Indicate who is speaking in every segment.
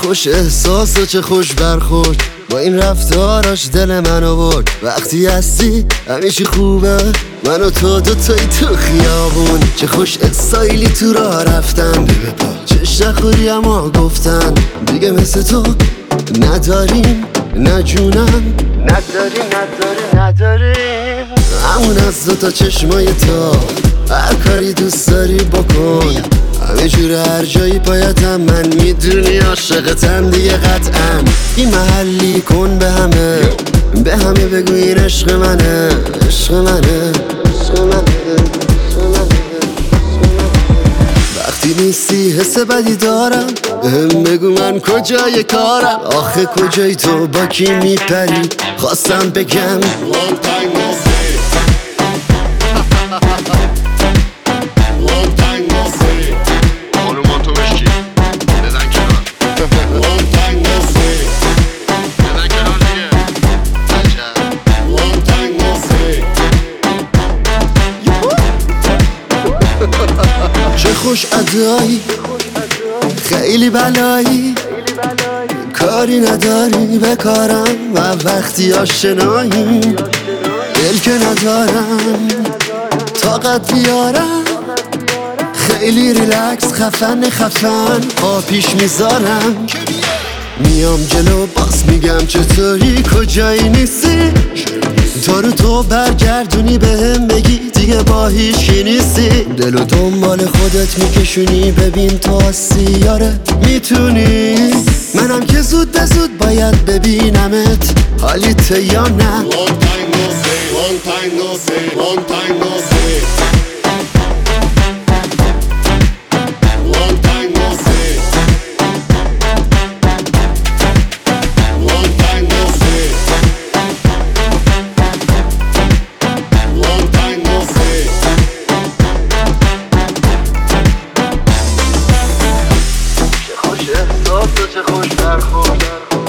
Speaker 1: خوش احساس و چه خوش برخورد، با این رفتاراش دل منو برد. وقتی هستی همیشه خوبه، من و تو دوتایی تو خیابون. چه خوش استایلی تو راه رفتن، چش نخوری اما گفتن دیگه مثل تو نداریم، نه جونم نداریم. همون از دوتا چشمای تو، هر کاری دوست داری بکن، همه جور هر جایی پایتم. من میدونی عاشقتم دیگه قطعا. این محلی کن به همه بگو این عشق منه، عشق منه. وقتی نیستی حس بدی دارم، بهم بگو من کجای کارم. آخه کجای تو با کی میپری، خواستم بگم چه خوش ادایی، خیلی بلایی، کاری نداری به کارم و وقتی آشنایی. دل که ندارم طاقت بیارم، خیلی ریلکس خفن پا پیش میذارم. میام جلو باز میگم چطوری، کجایی نیستی، تو برگردونی بهم بگی دیگه با هیچی نیستی. دلو دنبال خودت میکشونی، ببین تو هستی یاره میتونی. منم که زود به زود باید ببینمت، حالیت یا نه. چه خوش برخورد،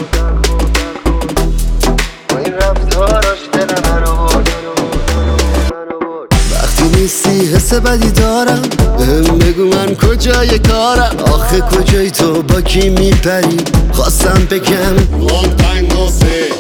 Speaker 1: با این رفتاراش دل منو برد. وقتی نیستی حس بدی دارم، بهم بگو من کجای کارم. آخه کجای تو با کی میپری، خواستم بگم